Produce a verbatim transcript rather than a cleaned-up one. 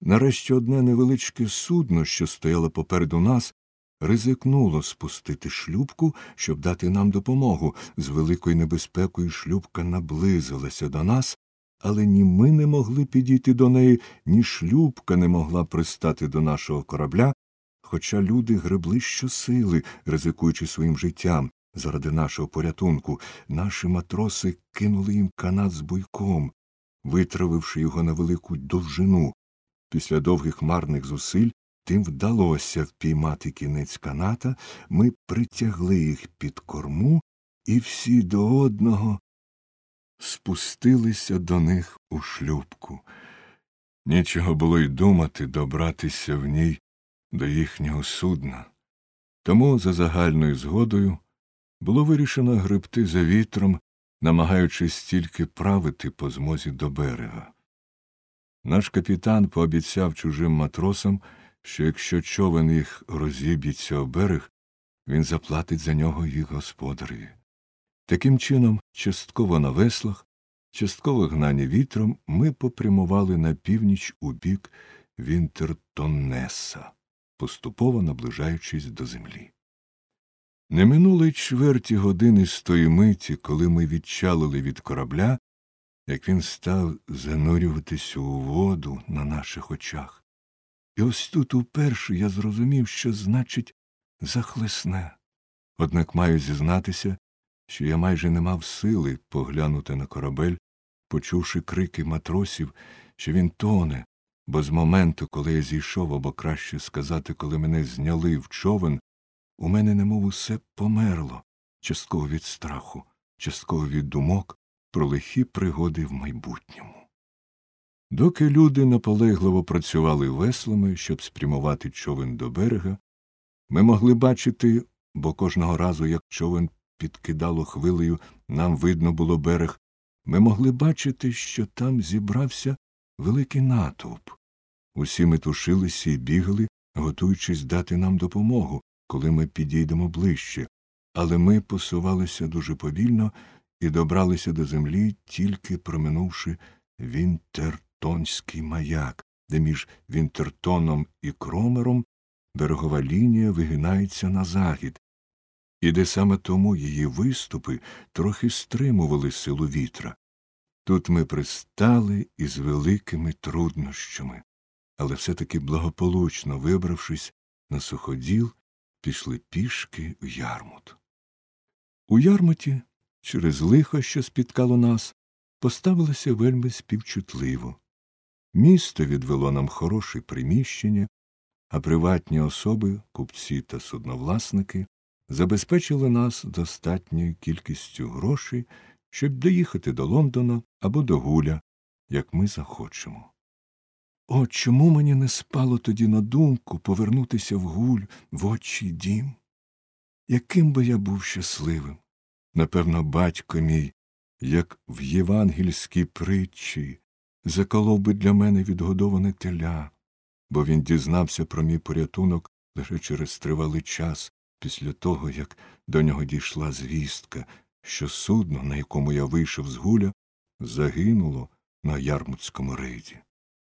Нарешті одне невеличке судно, що стояло попереду нас, ризикнуло спустити шлюпку, щоб дати нам допомогу. З великою небезпекою шлюпка наблизилася до нас, але ні ми не могли підійти до неї, ні шлюпка не могла пристати до нашого корабля, хоча люди гребли щосили, ризикуючи своїм життям заради нашого порятунку. Наші матроси кинули їм канат з буйком, витравивши його на велику довжину. Після довгих марних зусиль тим вдалося впіймати кінець каната, ми притягли їх під корму і всі до одного спустилися до них у шлюпку. Нічого було й думати добратися в ній до їхнього судна. Тому за загальною згодою було вирішено гребти за вітром, намагаючись тільки правити по змозі до берега. Наш капітан пообіцяв чужим матросам, що якщо човен їх розіб'ється о берег, він заплатить за нього їх господареві. Таким чином, частково на веслах, частково гнані вітром, ми попрямували на північ у бік Вінтертоннеса, поступово наближаючись до землі. Не минуло й чверті години з тої миті, коли ми відчалили від корабля, як він став занурюватися у воду на наших очах. І ось тут уперше я зрозумів, що значить захлесне. Однак маю зізнатися, що я майже не мав сили поглянути на корабель, почувши крики матросів, що він тоне, бо з моменту, коли я зійшов, або краще сказати, коли мене зняли в човен, у мене немов усе померло, частково від страху, частково від думок про лихі пригоди в майбутньому. Доки люди наполегливо працювали веслами, щоб спрямувати човен до берега, ми могли бачити, бо кожного разу, як човен підкидало хвилею, нам видно було берег, ми могли бачити, що там зібрався великий натовп. Усі метушилися і бігали, готуючись дати нам допомогу, коли ми підійдемо ближче, але ми посувалися дуже повільно і добралися до землі, тільки проминувши Вінтертонський маяк, де між Вінтертоном і Кромером берегова лінія вигинається на захід, і де саме тому її виступи трохи стримували силу вітра. Тут ми пристали із великими труднощами, але все-таки благополучно вибравшись на суходіл, пішли пішки в Ярмут. У Ярмуті, через лихо, що спіткало нас, поставилося вельми співчутливо. Місто відвело нам хороше приміщення, а приватні особи, купці та судновласники, забезпечили нас достатньою кількістю грошей, щоб доїхати до Лондона або до Гуля, як ми захочемо. О, чому мені не спало тоді на думку повернутися в Гуль, в отчий дім? Яким би я був щасливим! Напевно, батько мій, як в євангельській притчі, заколов би для мене відгодоване теля, бо він дізнався про мій порятунок лише через тривалий час після того, як до нього дійшла звістка, що судно, на якому я вийшов з Гуля, загинуло на Ярмутському рейді.